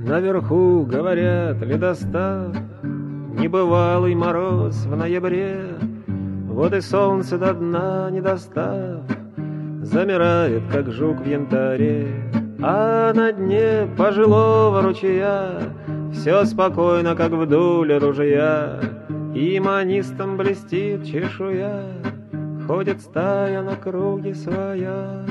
Наверху, говорят, ледостав, небывалый мороз в ноябре. Вот и солнце до дна не достав, замирает, как жук в янтаре. А на дне пожилого ручья все спокойно, как в дуле ружья, и манистом блестит чешуя, ходит стая на круге своя.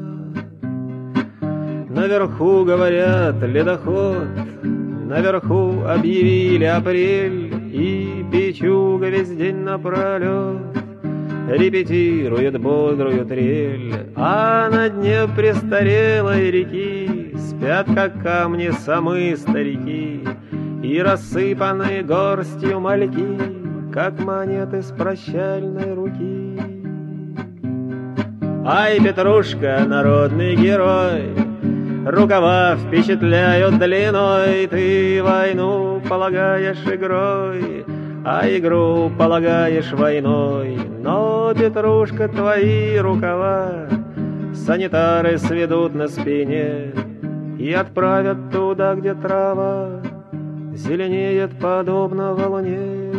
Наверху, говорят, ледоход, наверху объявили апрель, и печуга весь день напролет репетирует бодрую трель. А на дне престарелой реки спят, как камни, самые старики, и рассыпанные горстью мальки, как монеты с прощальной руки. Ай, Петрушка, народный герой, рукава впечатляют длиной. Ты войну полагаешь игрой, а игру полагаешь войной. Но, Петрушка, твои рукава санитары сведут на спине и отправят туда, где трава зеленеет подобно волне.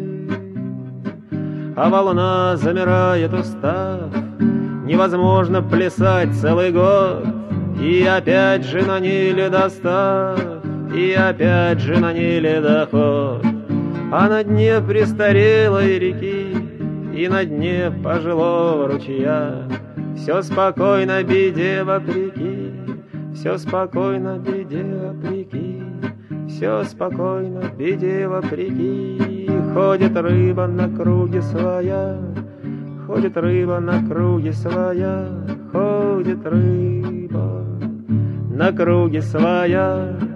А волна замирает, устав, невозможно плясать целый год, и опять же на ней ледостав, и опять же на ней ледоход. А на дне престарелой реки и на дне пожилого ручья все спокойно, беде вопреки, все спокойно, беде вопреки, все спокойно, беде вопреки. Ходит рыба на круге своя, ходит рыба на круге своя, ходит рыба на круге своя.